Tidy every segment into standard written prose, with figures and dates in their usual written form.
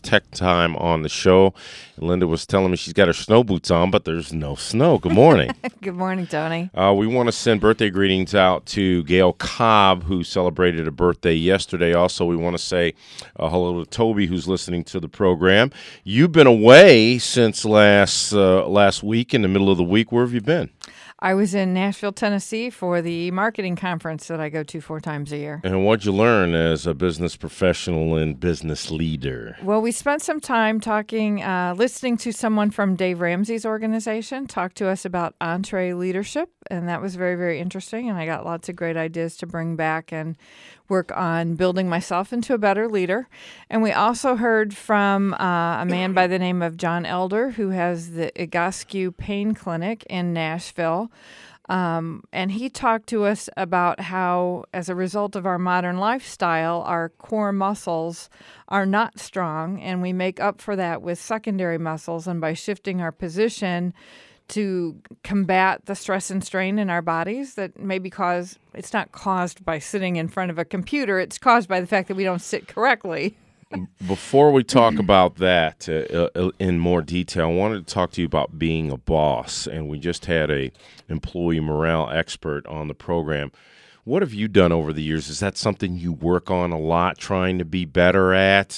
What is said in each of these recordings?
Tech Time on the show. And Linda was telling me she's got her snow boots on, but there's no snow. Good morning. Good morning, Tony. We want to send birthday greetings out to Gail Cobb, who celebrated a birthday yesterday. Also, we want to say hello to Toby, who's listening to the program. You've been away since last week, in the middle of the week. Where have you been? I was in Nashville, Tennessee for the marketing conference that I go to 4 times a year. And what'd you learn as a business professional and business leader? Well, we spent some time talking, listening to someone from Dave Ramsey's organization talk to us about EntreLeadership, and that was very, very interesting, and I got lots of great ideas to bring back and work on building myself into a better leader. And we also heard from a man by the name of John Elder, who has the Egoscue Pain Clinic in Nashville. And he talked to us about how, as a result of our modern lifestyle, our core muscles are not strong, and we make up for that with secondary muscles. And by shifting our position to combat the stress and strain in our bodies that may be caused, it's not caused by sitting in front of a computer, it's caused by the fact that we don't sit correctly. Before we talk about that in more detail, I wanted to talk to you about being a boss, and we just had a employee morale expert on the program. What have you done over the years? Is that something you work on a lot, trying to be better at?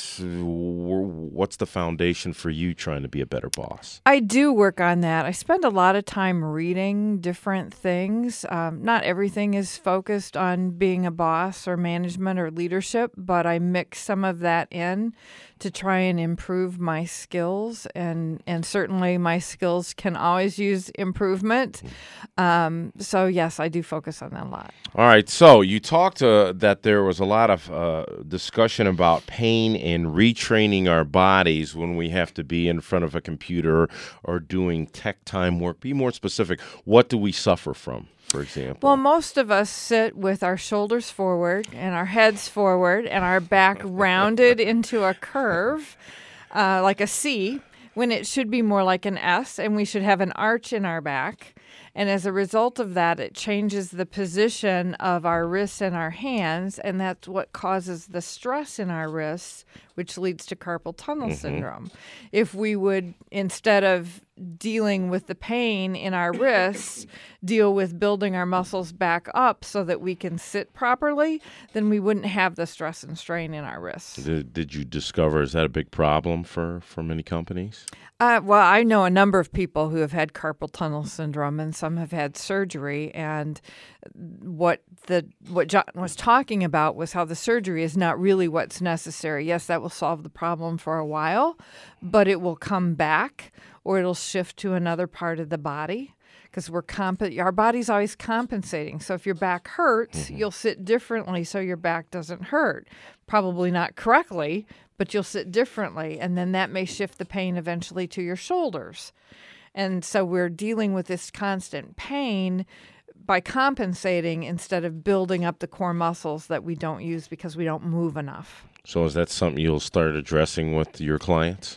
What's the foundation for you trying to be a better boss? I do work on that. I spend a lot of time reading different things. Not everything is focused on being a boss or management or leadership, but I mix some of that in to try and improve my skills. And certainly my skills can always use improvement. So, yes, I do focus on that a lot. All right. So you talked that there was a lot of discussion about pain and retraining our bodies when we have to be in front of a computer or doing tech time work. Be more specific. What do we suffer from, for example? Well, most of us sit with our shoulders forward and our heads forward and our back rounded into a curve, like a C, when it should be more like an S, and we should have an arch in our back. And as a result of that, it changes the position of our wrists and our hands, and that's what causes the stress in our wrists, which leads to carpal tunnel syndrome. If we would, instead of dealing with the pain in our wrists, deal with building our muscles back up so that we can sit properly, then we wouldn't have the stress and strain in our wrists. Did you discover, is that a big problem for many companies? Well, I know a number of people who have had carpal tunnel syndrome, and some have had surgery. And what John was talking about was how the surgery is not really what's necessary. Yes, that will solve the problem for a while, but it will come back or it'll shift to another part of the body. Because our body's always compensating. So if your back hurts, you'll sit differently so your back doesn't hurt. Probably not correctly, but you'll sit differently. And then that may shift the pain eventually to your shoulders. And so we're dealing with this constant pain by compensating instead of building up the core muscles that we don't use because we don't move enough. So is that something you'll start addressing with your clients?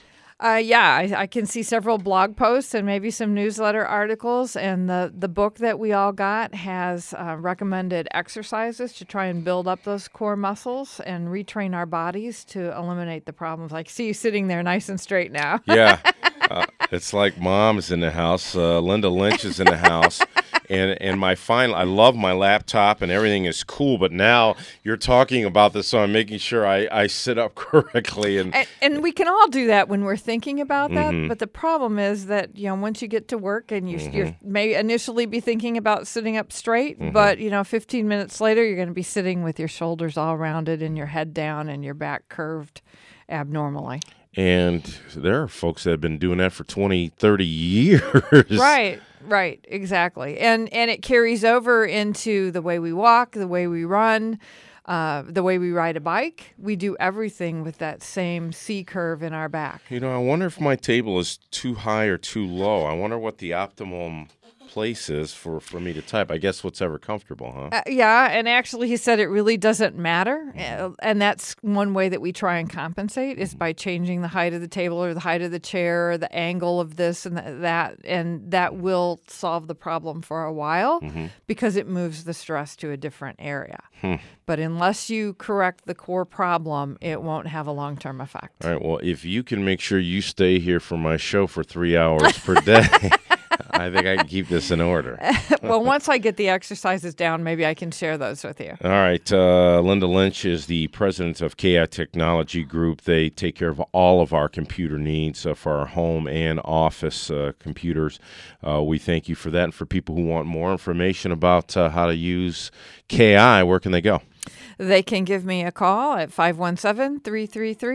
I can see several blog posts and maybe some newsletter articles. And the book that we all got has recommended exercises to try and build up those core muscles and retrain our bodies to eliminate the problems. I see you sitting there nice and straight now. Yeah. It's like Mom is in the house. Linda Lynch is in the house. And I love my laptop and everything is cool, but now you're talking about this, so I'm making sure I sit up correctly. And we can all do that when we're thinking about that, but the problem is that, once you get to work and you may initially be thinking about sitting up straight, but, 15 minutes later, you're going to be sitting with your shoulders all rounded and your head down and your back curved abnormally. And there are folks that have been doing that for 20, 30 years. Right, exactly. And it carries over into the way we walk, the way we run, the way we ride a bike. We do everything with that same C curve in our back. I wonder if my table is too high or too low. I wonder what the optimum places for me to type. I guess whatever comfortable, huh? Yeah, and actually he said it really doesn't matter. And that's one way that we try and compensate is by changing the height of the table or the height of the chair or the angle of this and that. And that will solve the problem for a while because it moves the stress to a different area. But unless you correct the core problem, it won't have a long-term effect. All right. Well, if you can make sure you stay here for my show for 3 hours per day, I think I can keep this in order. Well, once I get the exercises down, maybe I can share those with you. All right. Linda Lynch is the president of KI Technology Group. They take care of all of our computer needs for our home and office computers. We thank you for that. And for people who want more information about how to use KI, where can they go? They can give me a call at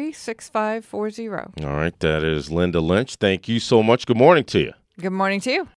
517-333-6540. All right. That is Linda Lynch. Thank you so much. Good morning to you. Good morning to you.